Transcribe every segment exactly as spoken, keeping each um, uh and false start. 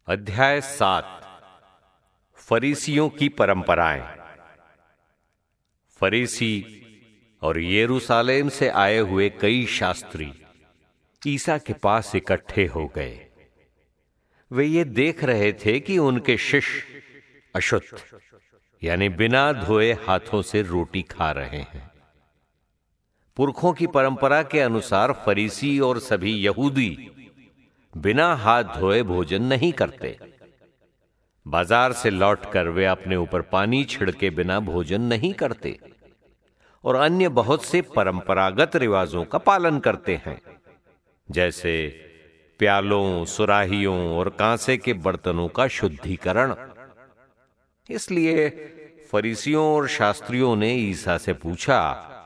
अध्याय सात। फरीसियों की परंपराएं। फरीसी और यरूशलेम से आए हुए कई शास्त्री ईसा के पास इकट्ठे हो गए। वे ये देख रहे थे कि उनके शिष्य अशुद्ध यानी बिना धोए हाथों से रोटी खा रहे हैं। पुरखों की परंपरा के अनुसार फरीसी और सभी यहूदी बिना हाथ धोए भोजन नहीं करते। बाजार से लौटकर वे अपने ऊपर पानी छिड़के बिना भोजन नहीं करते और अन्य बहुत से परंपरागत रिवाजों का पालन करते हैं, जैसे प्यालों, सुराहियों और कांसे के बर्तनों का शुद्धिकरण। इसलिए फरीसियों और शास्त्रियों ने ईसा से पूछा,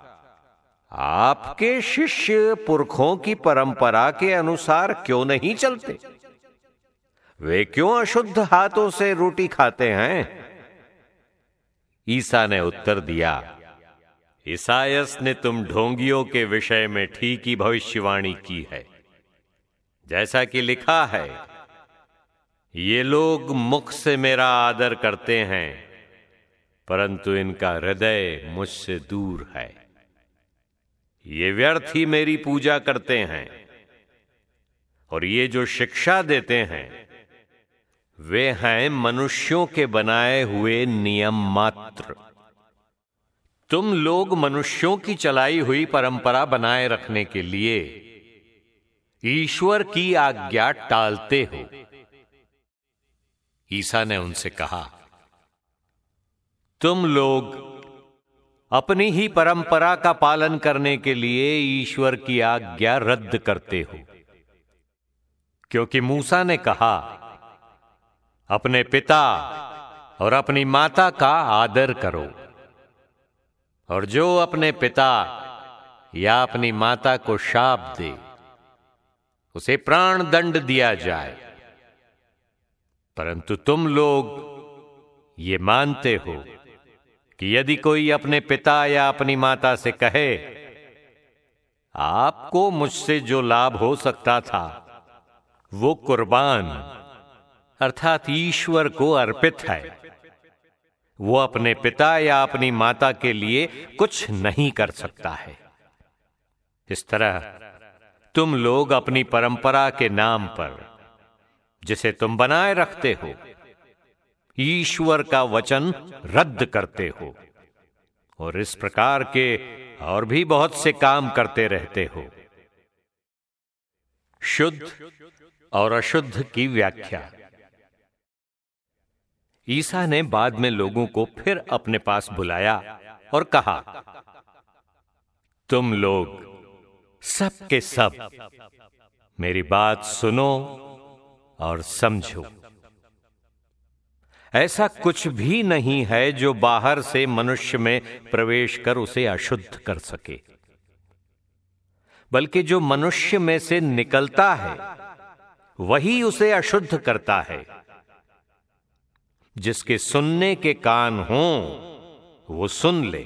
आपके शिष्य पुरखों की परंपरा के अनुसार क्यों नहीं चलते? वे क्यों अशुद्ध हाथों से रोटी खाते हैं? ईसा ने उत्तर दिया, ईसायस ने तुम ढोंगियों के विषय में ठीक ही भविष्यवाणी की है। जैसा कि लिखा है, ये लोग मुख से मेरा आदर करते हैं, परंतु इनका हृदय मुझसे दूर है। ये व्यर्थ ही मेरी पूजा करते हैं और ये जो शिक्षा देते हैं वे हैं मनुष्यों के बनाए हुए नियम मात्र। तुम लोग मनुष्यों की चलाई हुई परंपरा बनाए रखने के लिए ईश्वर की आज्ञा टालते हो। ईसा ने उनसे कहा, तुम लोग अपनी ही परंपरा का पालन करने के लिए ईश्वर की आज्ञा रद्द करते हो, क्योंकि मूसा ने कहा, अपने पिता और अपनी माता का आदर करो, और जो अपने पिता या अपनी माता को शाप दे उसे प्राण दंड दिया जाए। परंतु तुम लोग ये मानते हो कि यदि कोई अपने पिता या अपनी माता से कहे, आपको मुझसे जो लाभ हो सकता था वो कुर्बान अर्थात ईश्वर को अर्पित है, वो अपने पिता या अपनी माता के लिए कुछ नहीं कर सकता है। इस तरह तुम लोग अपनी परंपरा के नाम पर, जिसे तुम बनाए रखते हो, ईश्वर का वचन रद्द करते हो और इस प्रकार के और भी बहुत से काम करते रहते हो। शुद्ध और अशुद्ध की व्याख्या। ईसा ने बाद में लोगों को फिर अपने पास बुलाया और कहा, तुम लोग सब के सब मेरी बात सुनो और समझो। ऐसा कुछ भी नहीं है जो बाहर से मनुष्य में प्रवेश कर उसे अशुद्ध कर सके, बल्कि जो मनुष्य में से निकलता है वही उसे अशुद्ध करता है। जिसके सुनने के कान हों वो सुन ले।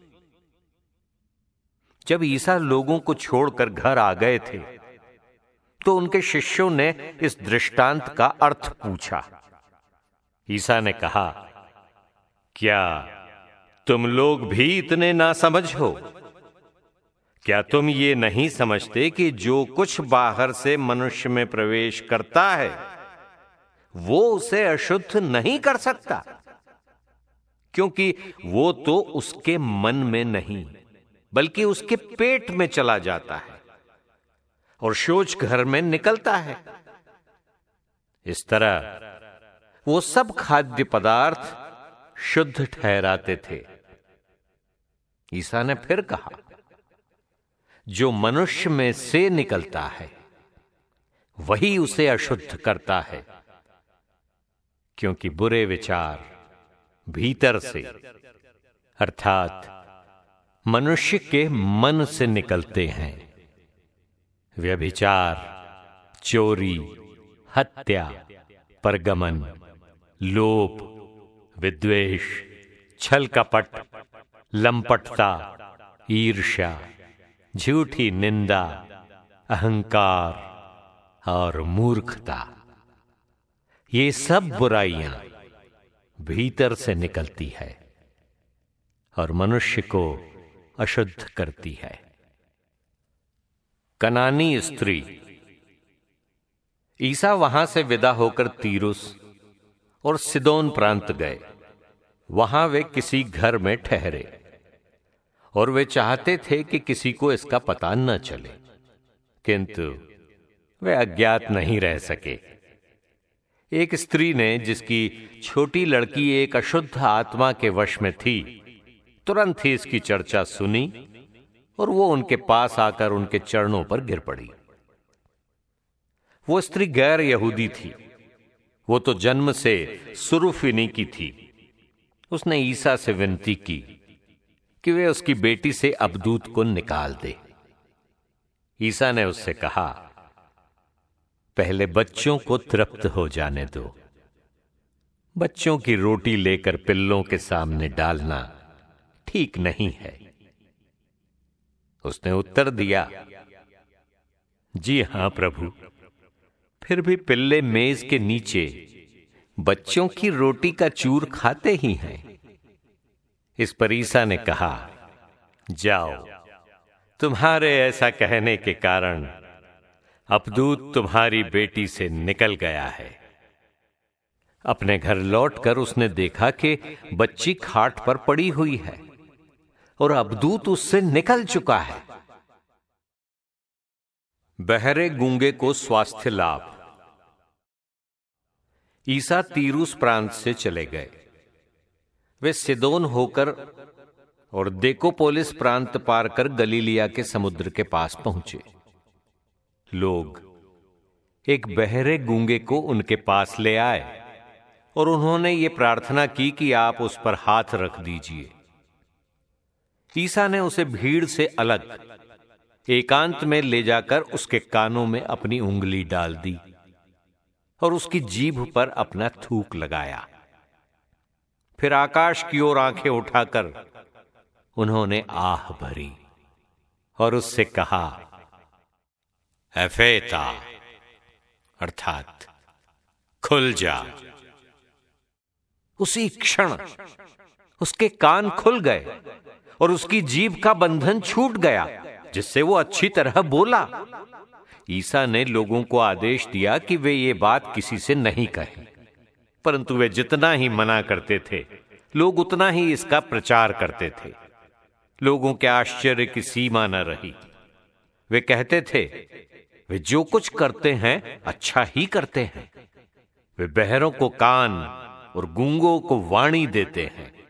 जब ईसा लोगों को छोड़कर घर आ गए थे तो उनके शिष्यों ने इस दृष्टांत का अर्थ पूछा। ईसा ने कहा, क्या तुम लोग भी इतने नासमझ हो? क्या तुम ये नहीं समझते कि जो कुछ बाहर से मनुष्य में प्रवेश करता है वो उसे अशुद्ध नहीं कर सकता, क्योंकि वो तो उसके मन में नहीं बल्कि उसके पेट में चला जाता है और शौच घर में निकलता है। इस तरह वो सब खाद्य पदार्थ शुद्ध ठहराते थे। ईसा ने फिर कहा, जो मनुष्य में से निकलता है वही उसे अशुद्ध करता है, क्योंकि बुरे विचार भीतर से अर्थात मनुष्य के मन से निकलते हैं। व्यभिचार, चोरी, हत्या, परगमन, लोभ, विद्वेष, छल कपट, लंपटता, ईर्ष्या, झूठी निंदा, अहंकार और मूर्खता। ये सब बुराइयां भीतर से निकलती है और मनुष्य को अशुद्ध करती है। कनानी स्त्री। ईसा वहां से विदा होकर तीरुस और सिदोन प्रांत गए। वहां वे किसी घर में ठहरे और वे चाहते थे कि किसी को इसका पता न चले, किंतु वे अज्ञात नहीं रह सके। एक स्त्री ने, जिसकी छोटी लड़की एक अशुद्ध आत्मा के वश में थी, तुरंत ही इसकी चर्चा सुनी और वो उनके पास आकर उनके चरणों पर गिर पड़ी। वो स्त्री गैर यहूदी थी, वो तो जन्म से सुरूफिनी की थी। उसने ईसा से विनती की कि वे उसकी बेटी से अबदूत को निकाल दे। ईसा ने उससे कहा, पहले बच्चों को तृप्त हो जाने दो। बच्चों की रोटी लेकर पिल्लों के सामने डालना ठीक नहीं है। उसने उत्तर दिया, जी हां प्रभु, फिर भी पिल्ले मेज के नीचे बच्चों की रोटी का चूर खाते ही हैं। इस पर ईसा ने कहा, जाओ, तुम्हारे ऐसा कहने के कारण अबदूत तुम्हारी बेटी से निकल गया है। अपने घर लौटकर उसने देखा कि बच्ची खाट पर पड़ी हुई है और अबदूत उससे निकल चुका है। बहरे गूंगे को स्वास्थ्य लाभ। ईसा तीरुस प्रांत से चले गए। वे सिदोन होकर और देकोपोलिस प्रांत पार कर गलीलिया के समुद्र के पास पहुंचे। लोग एक बहरे गूंगे को उनके पास ले आए और उन्होंने ये प्रार्थना की कि आप उस पर हाथ रख दीजिए। ईसा ने उसे भीड़ से अलग एकांत में ले जाकर उसके कानों में अपनी उंगली डाल दी और उसकी जीभ पर अपना थूक लगाया। फिर आकाश की ओर आंखें उठाकर उन्होंने आह भरी और उससे कहा, एफेता, अर्थात खुल जा। उसी क्षण उसके कान खुल गए और उसकी जीभ का बंधन छूट गया, जिससे वो अच्छी तरह बोला। ईसा ने लोगों को आदेश दिया कि वे ये बात किसी से नहीं कहें, परंतु वे जितना ही मना करते थे, लोग उतना ही इसका प्रचार करते थे। लोगों के आश्चर्य की सीमा न रही। वे कहते थे, वे जो कुछ करते हैं अच्छा ही करते हैं। वे बहरों को कान और गूंगों को वाणी देते हैं।